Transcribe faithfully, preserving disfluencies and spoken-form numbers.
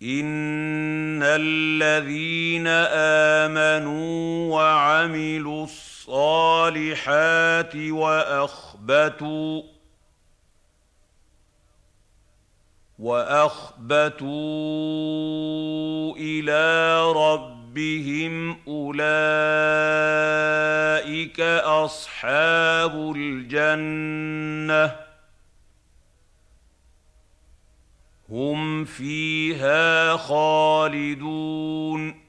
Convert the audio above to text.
إِنَّ الَّذِينَ آمَنُوا وَعَمِلُوا الصَّالِحَاتِ وَأَخْبَتُوا وَأَخْبَتُوا إِلَىٰ رَبِّهِمْ أُولَٰئِكَ أَصْحَابُ الْجَنَّةِ ۖ هُمْ فِيهَا خَالِدُونَ